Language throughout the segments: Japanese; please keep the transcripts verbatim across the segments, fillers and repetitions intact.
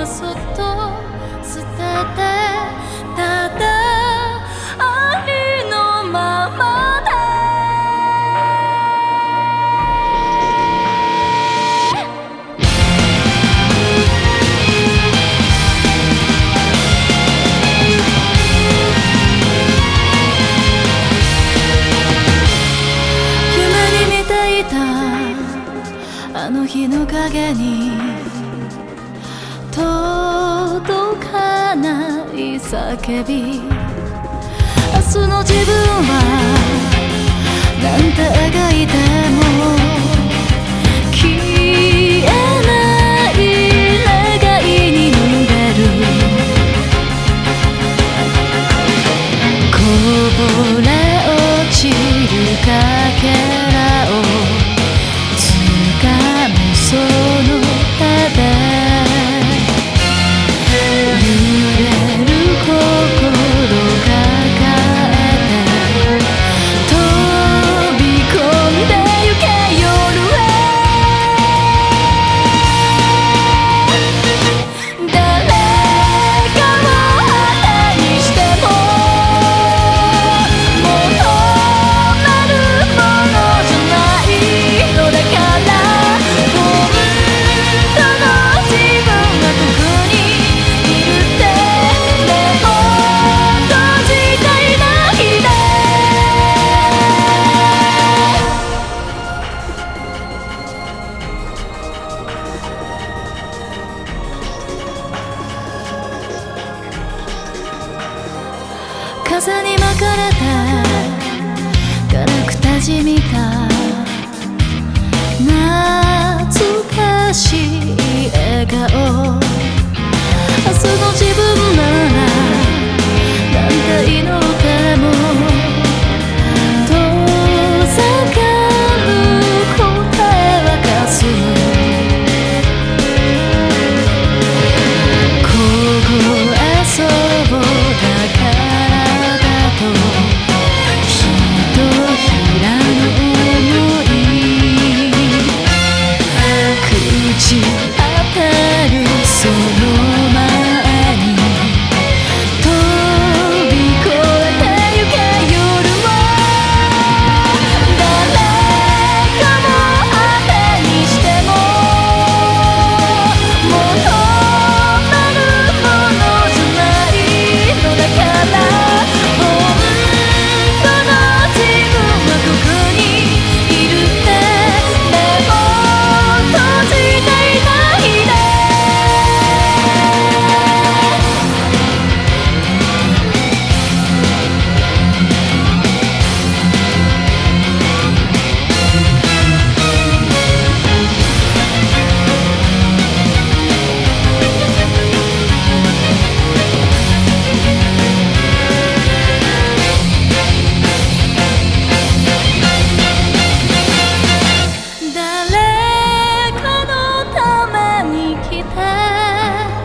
そっと捨てて、ただありのままで夢に見ていたあの日の影に届かない叫び、明日の自分はなんて描いても消えない願いに濡れる、こぼれ落ちるかけらを掴むその手で風に巻かれてガラクタじみた懐かしい笑顔、明日の自分ならなんて祈っても遠ざかる答えはかすむ、凍えそうだから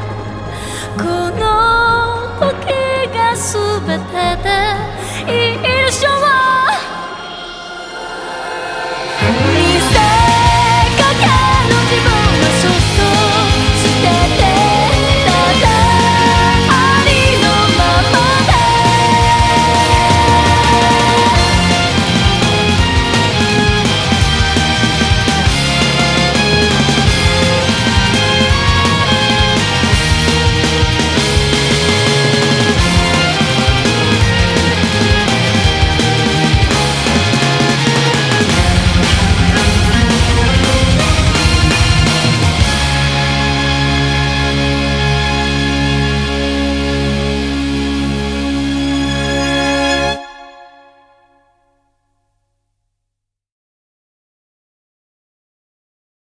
すべてでいい